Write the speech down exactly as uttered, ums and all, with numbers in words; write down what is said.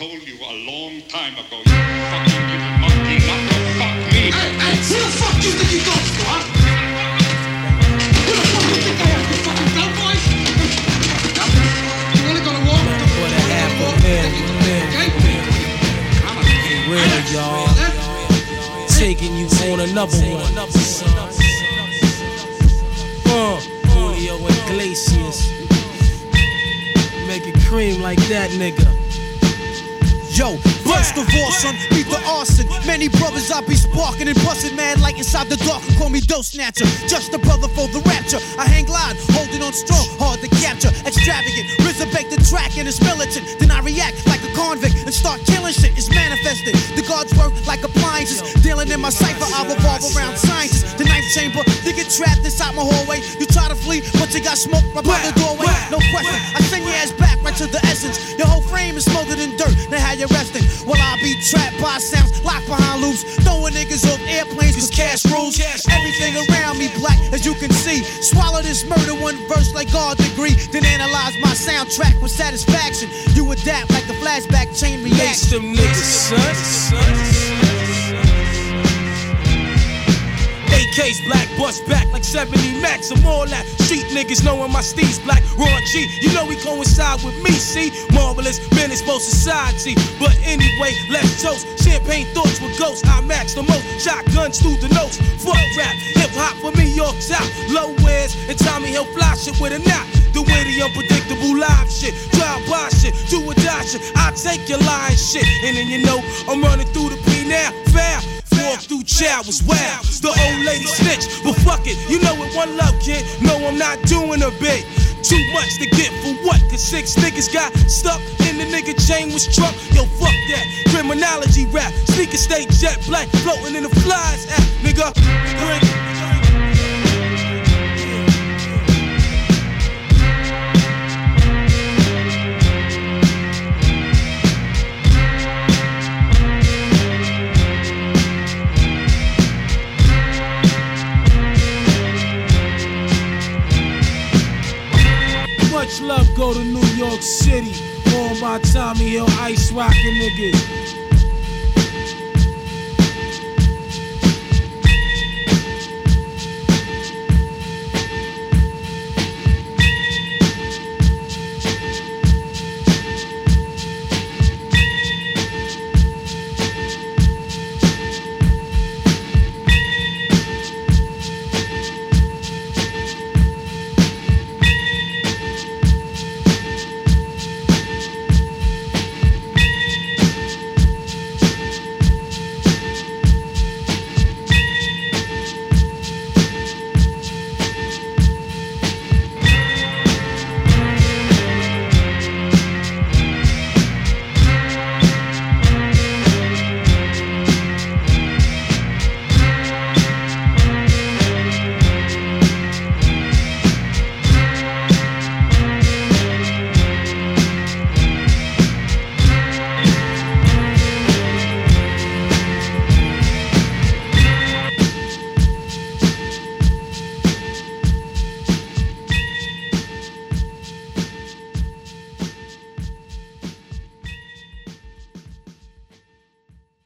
told you a long time ago, you fucking little monkey, not to fuck me. Hey, hey, who the fuck do you think you goes to, huh? Who the fuck do you think I am, you fucking dumb boy? You wanna go to war? For the half a mil, mil, Okay? for real, y'all. Taking you on another one. Uh, Julio Iglesias. Make it cream like that, nigga. Yo, first of all, son, beat the arson. Many brothers I be sparking and busting mad like inside the dark. Call me dough snatcher, just a brother for the rapture. I hang glide, holding on strong, hard to capture. Extravagant, RZA bake the track and it's militant. Then I react like a convict and start killing shit. It's manifested. The guards work like appliances. Dealing in my cipher, I revolve around sciences. The ninth chamber, they get trapped inside my hallway. You try to flee, but you got smoke right by the doorway. No question, I send your ass back right to the essence. Your whole frame is smothered in dirt. Now how you resting? While I be trapped by sounds, locked behind loops, throwing niggas off airplanes cause cash rules. Everything around me black, as you can see. Swallow this murder one verse like God degree. Then analyze my soundtrack with satisfaction. You adapt like a flashback chain reaction. Lace them niggas, son. A K's black, bust back like seventy max. I'm all that. Street niggas knowing my steez black. Raw G, you know he coincide with me, see? Marvelous, menace for society. But anyway, let's toast. Champagne thoughts with ghosts. I max the most. Shotguns through the notes. Fuck rap, hip hop for me, York top. Low wears and Tommy Hill fly shit with a knot. The witty, unpredictable live shit. Drive by shit, do or die shit. I take your lying shit. And then you know, I'm running through the P now. Foul. Walk through child was wild. The old lady snitch, but fuck it. You know it, one love, kid. No, I'm not doing a bit. Too much to get for what? Cause six niggas got stuck in the nigga chain was truck. Yo, fuck that. Criminology rap. Sneaker state jet black. Floating in the flies. Ah, nigga. Bring much love go to New York City. All my Tommy Hill ice rockin' niggas.